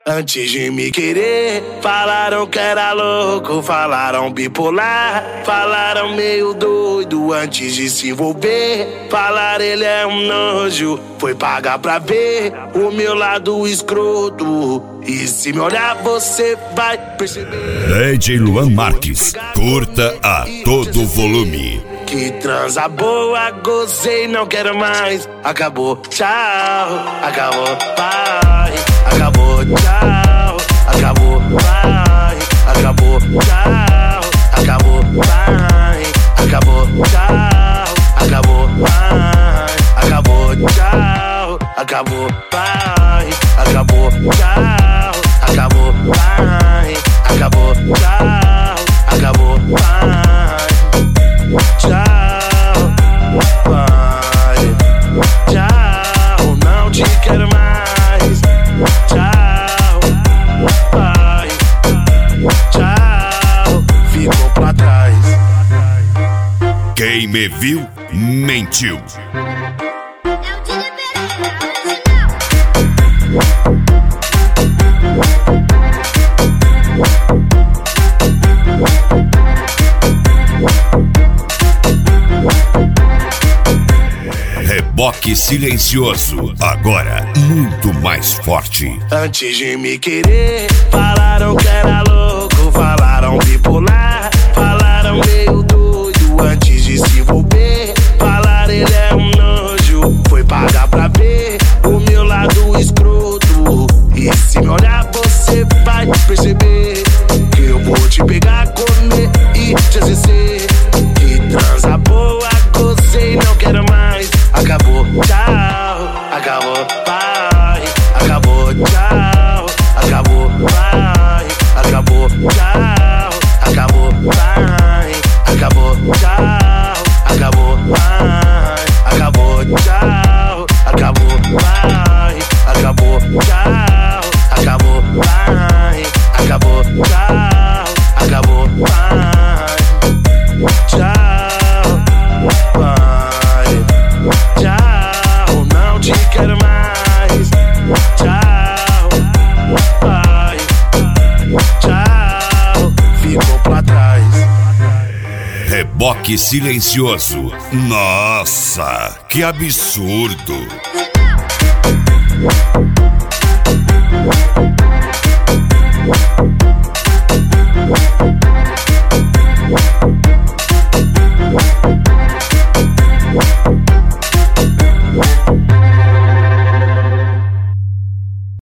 Antes de me querer, falaram que era louco, falaram bipolar, falaram meio doido antes de se envolver. Falaram ele é um nojo, foi pagar pra ver o meu lado escroto. E se me olhar você vai perceber. DJ Luan Marques, curta a todo volume. Que transa boa, gozei, não quero mais. Acabou, tchau, acabou, vai. Acabou, tchau, acabou, vai. Acabou, tchau, acabou, vai. Acabou, tchau, acabou, vai. Acabou, tchau, acabou, vai. Acabou, tchau, acabou, vai. Acabou, tchau, acabou, vai. Tchau, vai. Tchau, não te quero mais. Tchau, vai. Tchau, ficou pra trás. Quem me viu, mentiu. Reboque silencioso, agora muito mais forte. Antes de me querer, falaram que era louco, falaram bipolar, falaram meio doido antes de se envolver. Falaram ele é um nojo, foi pagar pra ver o meu lado escroto. E se me olhar você vai perceber que eu vou te pegar, comer e te esquecer. Que transa boa, gozei, não quero mais. Acabou, tchau, acabou, vai. Acabou, tchau, acabou, vai. Acabou, tchau, acabou, vai. Acabou, tchau, acabou, vai. Acabou, tchau, acabou, vai. Acabou, tchau, acabou, vai. Acabou, tchau, acabou, vai. Tchau, vai. Tchau, não te quero mais. Tchau, vai. Tchau, ficou pra trás. Reboque silencioso. Nossa, que absurdo.